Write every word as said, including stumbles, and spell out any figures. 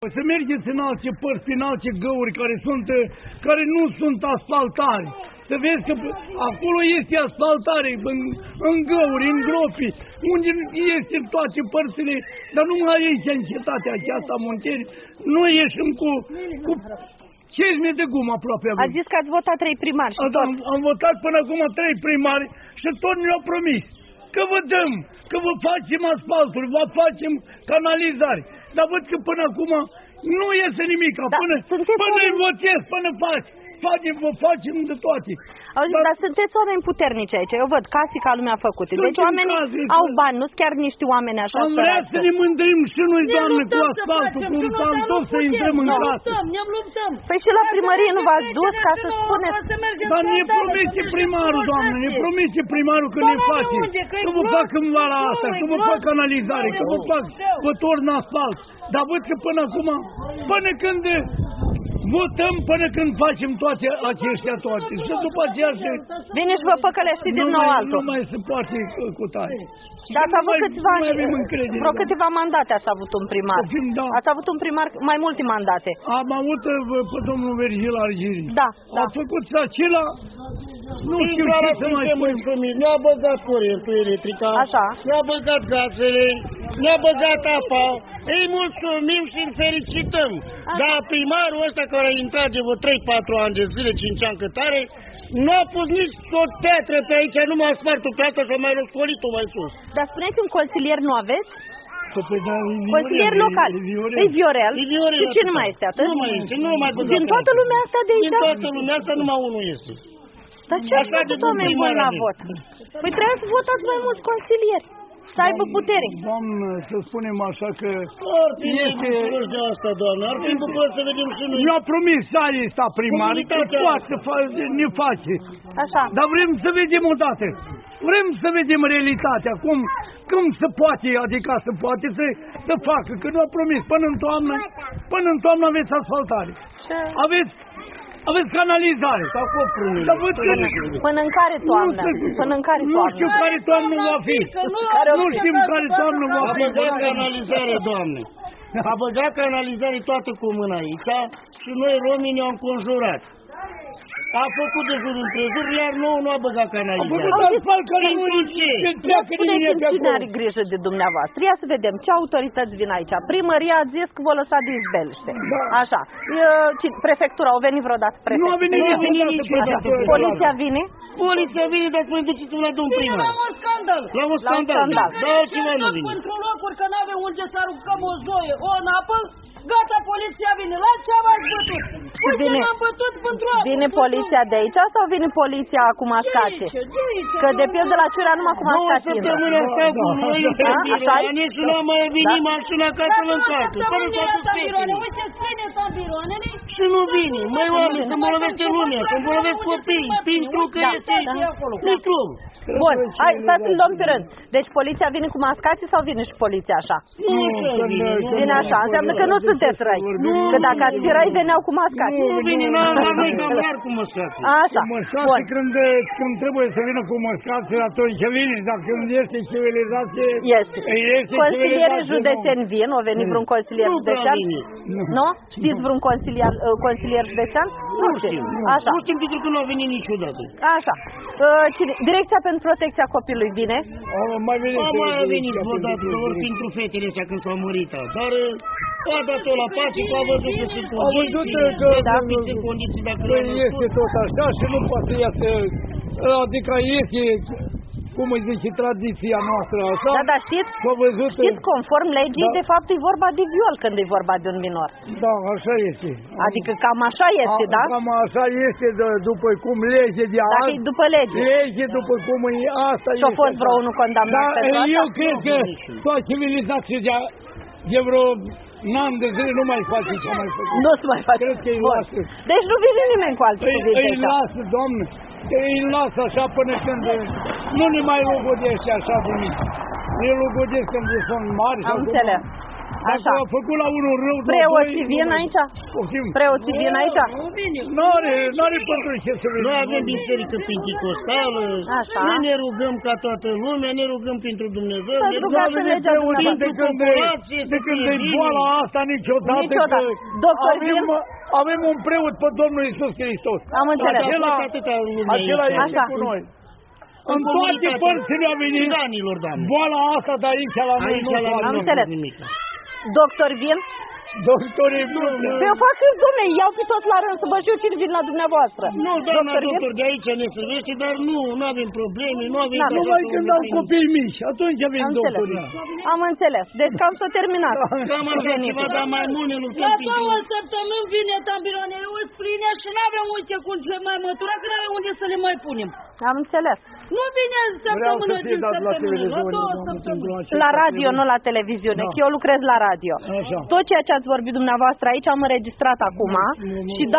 Să mergeți în alte părți, în alte găuri care, sunt, care nu sunt asfaltare. Să vezi că acolo este asfaltare, în, în găuri, în gropi, unde este în toate părțile, dar numai aici, în cetatea aceasta a Munteni, noi ieșim cu, cu cezme de gumă aproape. Ați zis că ați votat trei primari și tot. Am, am votat până acum trei primari și tot ne-au promis că vă dăm, că vă facem asfalturi, vă facem canalizare. Dar văd că până acum nu iese nimic, da, până, până îi votezi, până faci, facem, vă facem de toate. Auzi, dar, dar sunteți oameni puternici aici, eu văd case ca lumea făcute. Deci oamenii au bani, nu-s chiar niște oameni așa. Am vrea să ne mândrim și noi, Doamne, cu asfaltul, cu un pantof să intrăm în casă. Ne luptăm. Păi și la primărie nu v-ați dus ca să spuneți? Dar ne promite primarul, Doamne, ne promite primarul că ne face, că vă fac în vara asta, că vă fac canalizare, că vă fac, vă torn asfalt. Dar văd că până acum, până când votăm, până când facem toate aceștia toate. Și după aceea se... Vine și vă păcălește din nou altul. Nu mai se poate cu tare. Dar ați avut câțiva, vreo câteva mandate ați avut un primar. Da. Ați avut un primar mai multe mandate. Am avut pe domnul Virgil Argiri. Da, da. A făcut acela... Nu știu ce să mai spun. Ne-a băgat curentul electrica, așa. Ne-a băgat gazele, ne-a băgat apa. Îi mulțumim și îl felicităm. Așa. Dar primarul ăsta care a intrat de vreo trei patru ani de zile, cinci ani cât are, nu a pus nici o teatră pe aici, numai asfaltul pe asta și-a mai răscolit-o mai sus. Dar spuneți, un consilier nu aveți? Consilier local. E Viorel. Și cine mai este atât? Nu mai este, nu mai băgat. Din toată lumea asta de aici? Din toată lumea asta numai unul este. Dar ce ați făcut oameni buni la vot? Păi trebuie să votați mai mulți consilieri, să aibă putere. Doamnă, să spunem așa că... Ar fi bucuroși de asta, doamnă, ar fi bucuroși să vedem și noi. Ne-a promis ăsta primar, că poate ne face. Așa. Dar vrem să vedem odată. Vrem să vedem realitatea, cum, cum se poate, adică să poate să, să facă, că nu a promis. Până în toamnă, până în toamnă aveți asfaltare. Aveți... Aveți canalizare sau coprune. Până în care toamnă? Până în care toamnă? Nu știu care toamnă va fi. Nu știm care toamnă va fi. A băgat canalizare, Doamne. A băgat canalizare toată cu mâna aici și noi romii ne-am conjurat. A făcut de jur împrejur, iar nouă nu a băgat canalizare. A făcut asfalt care nu spuneți-mi cine are grijă de dumneavoastră. Ia să vedem ce autorități vin aici. Primăria a zis că vă lăsa de izbeliște. Așa. Prefectura, au venit vreodată prefectura? Nu a venit, nu a venit niciodată. Poliția vine? Poliția vine, dar spune duceți-vă la domn primar. La un scandal. La un scandal. Da, altceva nu vine. Într-un locuri că n-avem unde să aruncăm o zoie, o în apă, gata, poliția vine. La ce v-ați bătut? Vine, vine poliția de aici sau vine poliția cu mascace? Că de pildă la Ciurea numai cu mascace. Două săptămâni asta cu noi în birou, nici nu a mai venit mașina ca să-l încarcă. Fără să aduc fetele. Și nu vine. Măi oameni, să îmbolnăvește lumea, să îmbolnăvesc copiii, pentru că este microb. Bun, hai, stați în luăm pe rând. Deci poliția vine cu mascații sau vine și poliția așa? Nu, vine așa, înseamnă că nu sunteți răi. Că dacă ați fi răi, veneau cu mascații. Nu vine, la noi cam rar cu mascații. Așa, bun. Când, când trebuie să vină cu mascații, atunci vine. Dar când este civilizație... Este. Consilierii județeni vin, o venit vreun consilier județean? Nu? Știți vreun consilier, consilier județean? Nu știm. Așa. Nu știm pentru că nu a venit niciodată. Așa. Cine? Direcția pentru protecția copilului vine? A mai venit, a mai a venit odată, ori pentru fetele astea când s-au mărit. Dar a dat-o la pace, că a văzut că sunt condiții. A văzut că da, sunt condiții dacă este tot așa și nu poate iasă, adică este... cum îi zice, tradiția noastră, așa? Da, dar știți, văzut, știți, conform legii, da. De fapt e vorba de viol când e vorba de un minor. Da, așa este. Adică cam așa este, A, da? Cam așa este, de, după cum lege de Dacă azi, e după lege. Lege după cum e, asta și-a este. Și-a fost vreo unul condamnat da, pentru asta? Eu cred că toată civilizația de, de vreo un an de zile nu mai face ce mai făcut. Nu se mai face. Cred că îi lasă. Deci nu vine nimeni cu alte cuvinte. Îi lasă, Doamne. Îi lasă așa până când nu ne mai logodește așa de mici. Ne logodesc când sunt mari. Am înțeles. Dacă Așa. a făcut la unul rău... la Preoții doi, vin nu- aici? Poftim. Preoții vin aici? Nu vine. N-are, n-are pentru ce să vină. Noi avem biserică penticostală, Așa. noi ne rugăm ca toată lumea, ne rugăm pentru Dumnezeu, Să ne rugați rugăm în Avem legea preoți dumneavoastră. de când e, de când e boala asta niciodată. Niciodată. că Doctor avem, Vin? avem un preot pe Domnul Iisus Hristos. Am înțeles. Acela, atâta lume acela aici. este Așa. cu noi. În În toate comunitate. părțile a venit Tiranilor, doamne. boala asta de aici la noi. Aici nu la face Am noi nu înțeles. nimic. Doctor vin? Doctorii nu. Păi eu fac câți, domne, iau pe toți la rând să vă știu cine vin la dumneavoastră. Nu, doamna Doctor vin? doctor, de aici ne servește, dar nu, nu avem probleme, nu avem... Da, de Numai această când au lumea. copii mici, atunci vin Am înțeles. doctorii. Am înțeles. Deci cam să terminat. Cam așa Veniți. ceva, dar mai mult ne La luptăm două pentru... săptămâni vine tambironerul pline și n-avem uite cum să mai mătura, că n-avem unde să le mai punem. Am înțeles. Nu vine Vreau să săptămână fie din dat la săptămână, la televizor. două doamne, săptămâni. pentru acesta La radio, trebuie- nu la televiziune, Da. că eu lucrez la radio. Așa. Tot ceea ce ați vorbit dumneavoastră aici am înregistrat acum și